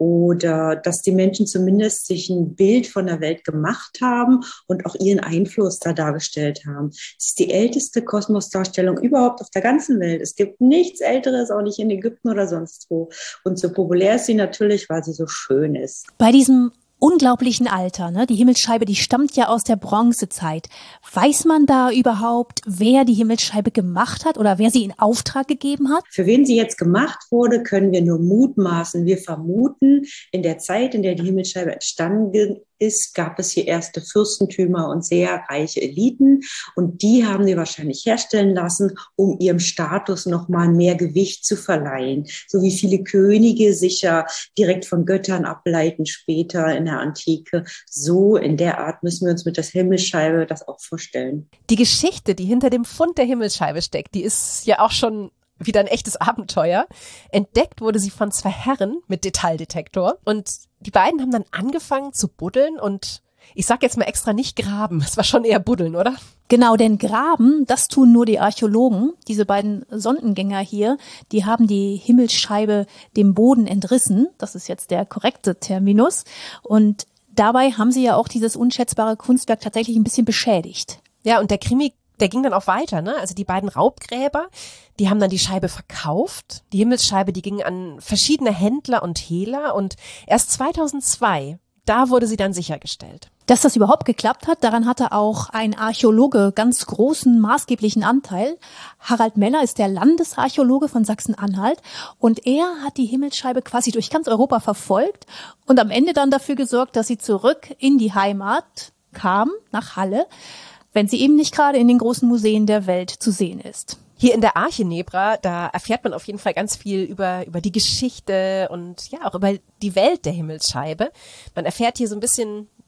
oder dass die Menschen zumindest sich ein Bild von der Welt gemacht haben und auch ihren Einfluss da dargestellt haben. Es ist die älteste Kosmosdarstellung überhaupt auf der ganzen Welt. Es gibt nichts Älteres, auch nicht in Ägypten oder sonst wo. Und so populär ist sie natürlich, weil sie so schön ist. Bei diesem unglaublichen Alter, ne? Die Himmelsscheibe, die stammt ja aus der Bronzezeit. Weiß man da überhaupt, wer die Himmelsscheibe gemacht hat oder wer sie in Auftrag gegeben hat? Für wen sie jetzt gemacht wurde, können wir nur mutmaßen. Wir vermuten, in der Zeit, in der die Himmelsscheibe entstanden ist, gab es hier erste Fürstentümer und sehr reiche Eliten und die haben sie wahrscheinlich herstellen lassen, um ihrem Status nochmal mehr Gewicht zu verleihen. So wie viele Könige sich ja direkt von Göttern ableiten später in der Antike. So in der Art müssen wir uns mit der Himmelsscheibe das auch vorstellen. Die Geschichte, die hinter dem Fund der Himmelsscheibe steckt, die ist ja auch schon wieder ein echtes Abenteuer. Entdeckt wurde sie von zwei Herren mit Detaildetektor und die beiden haben dann angefangen zu buddeln und ich sag jetzt mal extra nicht graben. Es war schon eher buddeln, oder? Genau, denn graben, das tun nur die Archäologen. Diese beiden Sondengänger hier, die haben die Himmelsscheibe dem Boden entrissen. Das ist jetzt der korrekte Terminus. Und dabei haben sie ja auch dieses unschätzbare Kunstwerk tatsächlich ein bisschen beschädigt. Ja, und der Krimi, der ging dann auch weiter, ne? Also die beiden Raubgräber, die haben dann die Scheibe verkauft. Die Himmelsscheibe, die ging an verschiedene Händler und Hehler und erst 2002, da wurde sie dann sichergestellt. Dass das überhaupt geklappt hat, daran hatte auch ein Archäologe ganz großen, maßgeblichen Anteil. Harald Meller ist der Landesarchäologe von Sachsen-Anhalt und er hat die Himmelsscheibe quasi durch ganz Europa verfolgt und am Ende dann dafür gesorgt, dass sie zurück in die Heimat kam, nach Halle, wenn sie eben nicht gerade in den großen Museen der Welt zu sehen ist. Hier in der Arche Nebra, da erfährt man auf jeden Fall ganz viel über die Geschichte und ja auch über die Welt der Himmelsscheibe. Man erfährt hier so ein bisschen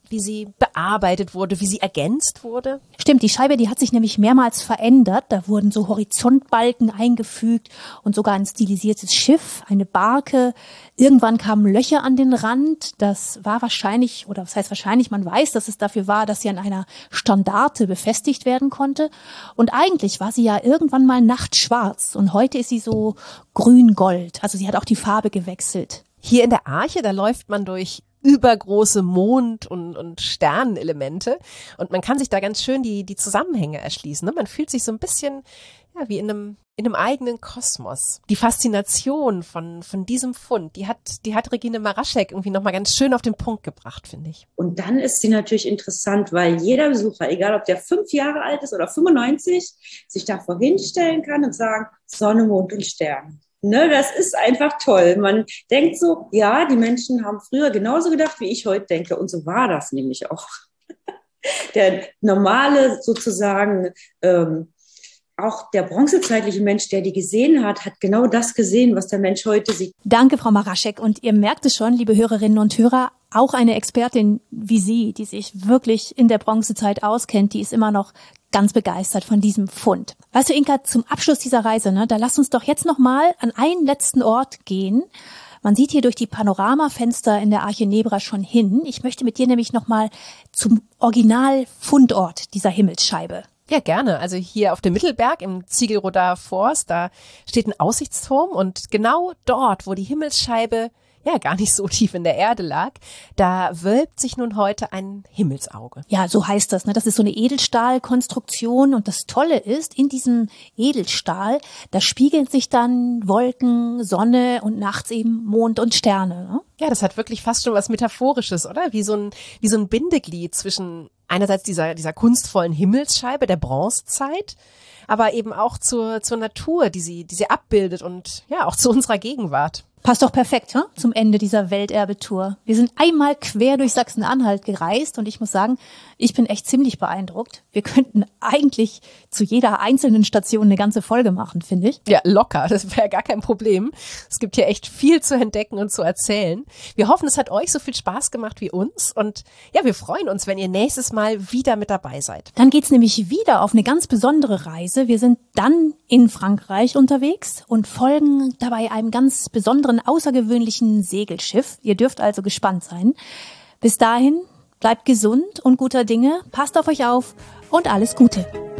wie sie bearbeitet wurde, wie sie ergänzt wurde? Stimmt, die Scheibe, die hat sich nämlich mehrmals verändert. Da wurden so Horizontbalken eingefügt und sogar ein stilisiertes Schiff, eine Barke. Irgendwann kamen Löcher an den Rand. Das war wahrscheinlich, oder was heißt wahrscheinlich, man weiß, dass es dafür war, dass sie an einer Standarte befestigt werden konnte. Und eigentlich war sie ja irgendwann mal nachtschwarz und heute ist sie so grün-gold. Also sie hat auch die Farbe gewechselt. Hier in der Arche, da läuft man durch übergroße Mond- und Sternenelemente und man kann sich da ganz schön die Zusammenhänge erschließen. Ne? Man fühlt sich so ein bisschen wie in einem eigenen Kosmos. Die Faszination von diesem Fund, die hat Regine Maraschek irgendwie nochmal ganz schön auf den Punkt gebracht, finde ich. Und dann ist sie natürlich interessant, weil jeder Besucher, egal ob der 5 Jahre alt ist oder 95, sich davor hinstellen kann und sagen, Sonne, Mond und Sterne. Ne, das ist einfach toll. Man denkt so, ja, die Menschen haben früher genauso gedacht, wie ich heute denke. Und so war das nämlich auch. Der normale sozusagen, auch der bronzezeitliche Mensch, der die gesehen hat, hat genau das gesehen, was der Mensch heute sieht. Danke, Frau Maraschek. Und ihr merkt es schon, liebe Hörerinnen und Hörer, auch eine Expertin wie Sie, die sich wirklich in der Bronzezeit auskennt, die ist immer noch ganz begeistert von diesem Fund. Weißt du, Inka, zum Abschluss dieser Reise, da lass uns doch jetzt noch mal an einen letzten Ort gehen. Man sieht hier durch die Panoramafenster in der Arche Nebra schon hin. Ich möchte mit dir nämlich noch mal zum Originalfundort dieser Himmelsscheibe. Ja, gerne. Also hier auf dem Mittelberg im Ziegelroder Forst, da steht ein Aussichtsturm und genau dort, wo die Himmelsscheibe ja gar nicht so tief in der Erde lag, da wölbt sich nun heute ein Himmelsauge. Ja, so heißt das. Das ist so eine Edelstahlkonstruktion und das Tolle ist, in diesem Edelstahl, da spiegeln sich dann Wolken, Sonne und nachts eben Mond und Sterne. Ja, das hat wirklich fast schon was Metaphorisches, oder? Wie so ein Bindeglied zwischen einerseits dieser kunstvollen Himmelsscheibe der Bronzezeit, aber eben auch zur Natur, die sie abbildet und ja, auch zu unserer Gegenwart. Passt doch perfekt, zum Ende dieser Welterbe-Tour. Wir sind einmal quer durch Sachsen-Anhalt gereist und ich muss sagen, ich bin echt ziemlich beeindruckt. Wir könnten eigentlich zu jeder einzelnen Station eine ganze Folge machen, finde ich. Ja, locker, das wäre gar kein Problem. Es gibt hier echt viel zu entdecken und zu erzählen. Wir hoffen, es hat euch so viel Spaß gemacht wie uns und ja, wir freuen uns, wenn ihr nächstes Mal wieder mit dabei seid. Dann geht's nämlich wieder auf eine ganz besondere Reise. Wir sind dann in Frankreich unterwegs und folgen dabei einem ganz besonderen, außergewöhnlichen Segelschiff. Ihr dürft also gespannt sein. Bis dahin, bleibt gesund und guter Dinge, passt auf euch auf und alles Gute.